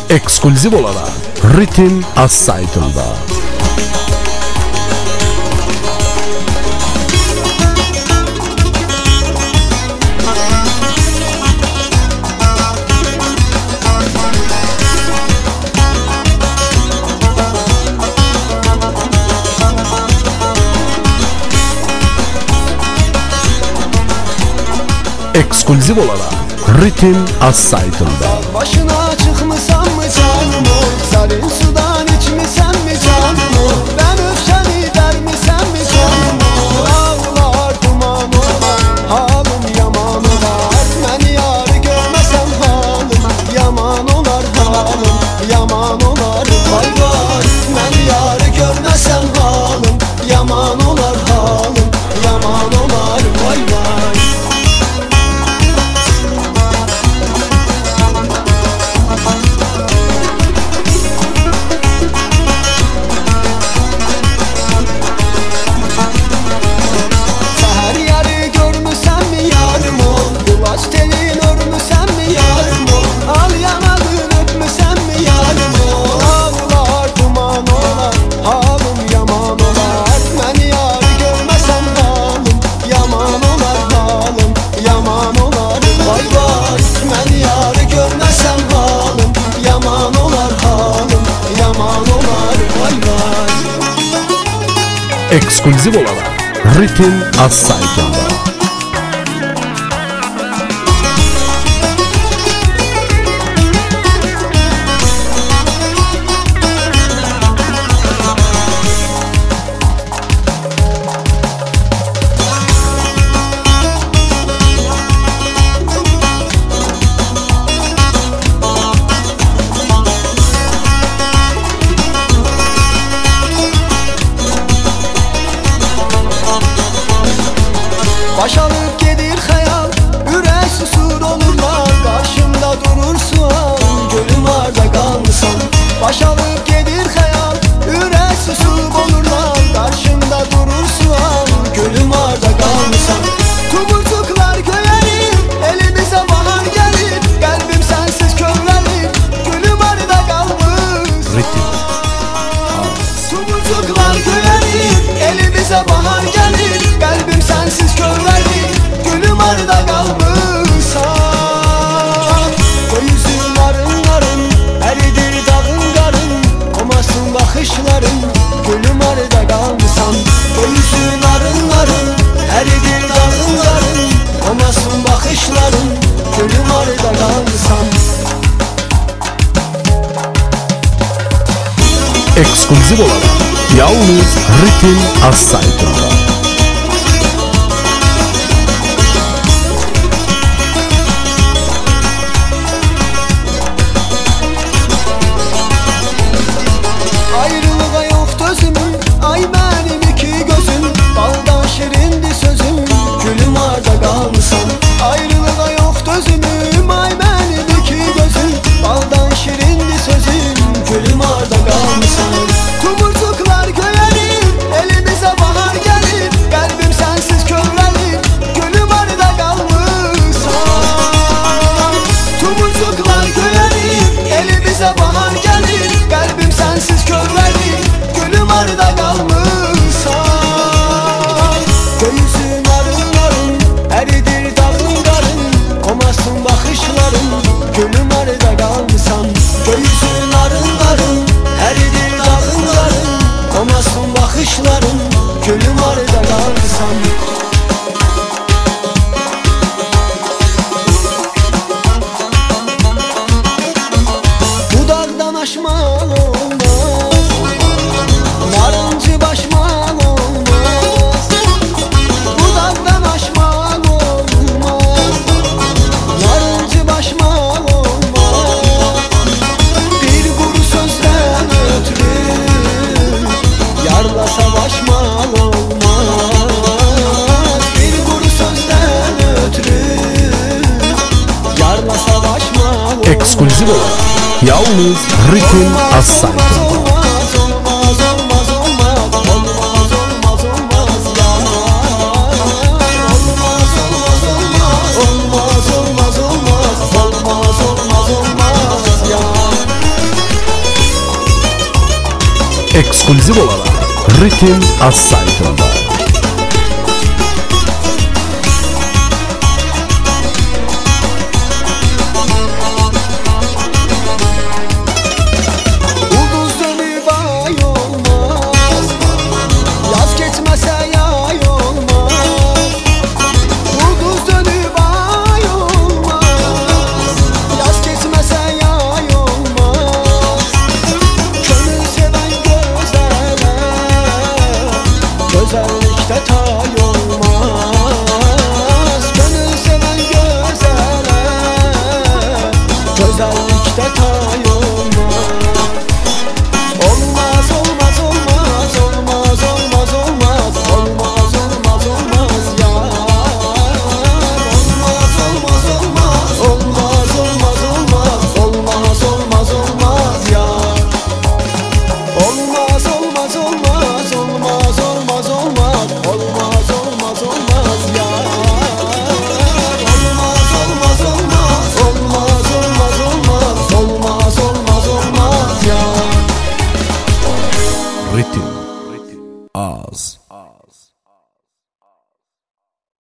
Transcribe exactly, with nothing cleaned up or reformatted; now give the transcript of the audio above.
Ekskluziv olarak Ritim Az saytında. Ekskluziv olarak Ritim Az saytında. Başına çıkmışsam mı canım o? Sarın sudan içmişsem mi canım o? Ben öfkeni dermişsem mi canım o? Ağlar duman olar, halim yaman olar. Ben yarı görmesem halim yaman olar, halim yaman olar. Vay vay, ben yarı görmesem halim yaman olar, halim yaman olar. Vay vay. Ekskluziv olarak Ritim Az saytında. Baş alıp gelir hayal, ürək susur olurlar. Karşımda durursun, gölüm arda kalmışsan. Baş alıp gelir hayal, ürək susur olurlar. Karşımda durursun, gölüm arda kalmışsan. Tumurcuklar göğerir, elimize bahar gelir. Kalbim sensiz körlenir, gölüm arda kalmış. Ritim Tumurcuklar göğerir, elimize bahar gelir. Kalbim sensiz körlenir, gülüm arda kalmışsan. Göğsün arın arın, eridir dağın karın. Olmasın bakışların, gülüm arda kalmışsan. Göğsün arın arın, eridir dağın karın. Olmasın bakışların, gülüm arda kalmışsan. ekskluziv olarak yalnız Ritim Az saytında. Ayrılığa yok gözümün, ay benim iki gözüm. Baldan şirindi sözüm, gülüm arda kalmışsan. Ayrılığa yok gözümüm, ay benim iki gözüm. Baldan şirindi sözüm, gülüm arda kalmışsan. Tumurcuklar göğerir, elimize bahar gelir. Kalbim sensiz körlenir, gülüm arda kalmışsan. Tumurcuklar göğerir, elimize bahar gelir. Kalbim sensiz körlenir, gülüm arda kalmışsan. Göğsün arın arın, eridir dağın karın. Olmasın bakışların, gülüm arda kalmışsan. Göğsün arın arın, eridir dağın karın. Olmasın bakışların, gülüm arda kalmışsan. Dudaktan aşman olmaz, narıncı başman olmaz. Dudaktan aşman olmaz, narıncı başman olmaz. Bir kuru sözden ötürü yarla savaşman olmaz. Bir kuru sözden ötürü yarla savaşman olmaz. Ekskluziv olarak yalnız Ritim Az saytında. Olmaz olmaz olmaz olmaz olmaz olmaz olmaz yanar. Olmaz olmaz olmaz olmaz olmaz olmaz olmaz olmaz olmaz yanar. ekskluzif olarak Ritim Az saytında. Ulduz dönüp ay olmaz, yaz geçmese yay olmaz. Ulduz dönüp ay olmaz, yaz geçmese yay olmaz. Gönül seven gözele, güzellikte tay olmaz. Gönül seven gözele, güzellikte tay olmaz.